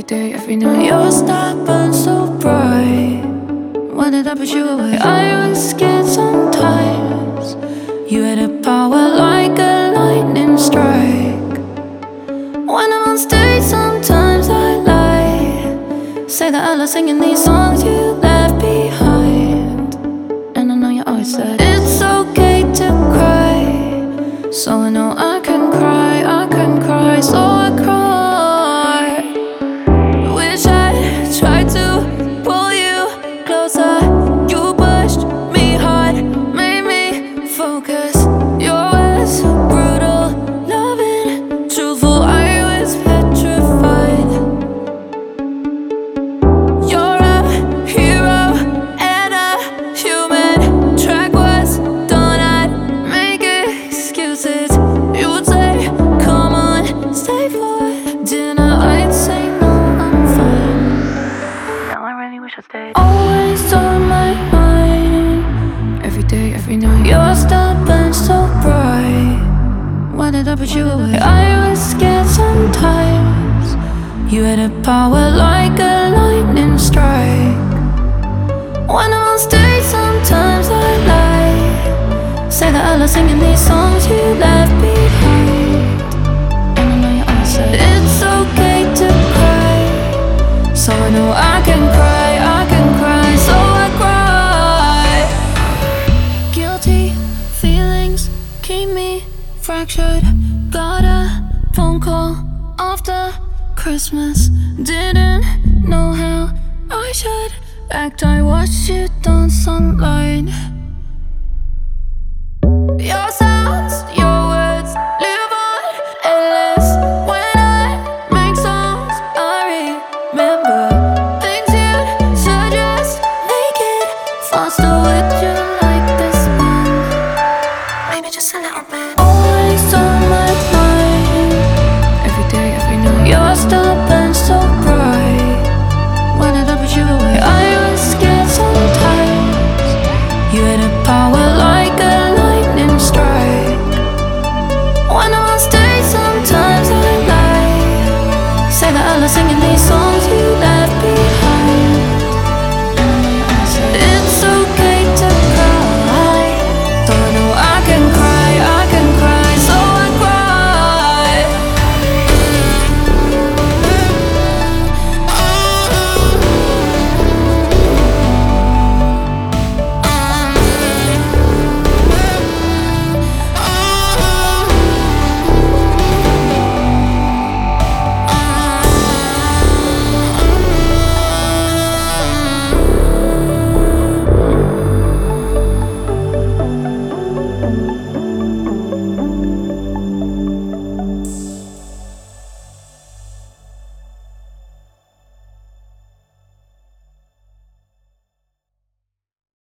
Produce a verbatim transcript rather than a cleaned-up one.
day, every night. Your star burns so bright. Why did I push you away? I was scared sometimes. You had a power like a lightning strike. When I'm on stage, sometimes I lie. Say that I love singing these songs you left behind. And I know you always said it's okay to cry. So I know I can cry, I can cry, so I cry. Wish I tried to pull you closer. You pushed me hard, made me focus. Your words brutal, loving, truthful. I was petrified. You're a hero and a human. Track was done, I'd make excuses. You would say, come on, stay for dinner. I'd say no, I'm fine. Now I really wish I stayed. Always on my mind, every day, every night. Your star burns so bright. Why did I put you away? I was scared sometimes. You had a power like a lightning strike. When I'm on stage, sometimes I lie. Say that I love singing these songs you left behind. And I know you always said it's okay to cry. So I know I can cry, I can cry, so I cry. Guilty feelings keep me fractured. Got a phone call after Christmas. Didn't know how I should act. I watched you dance online. You're so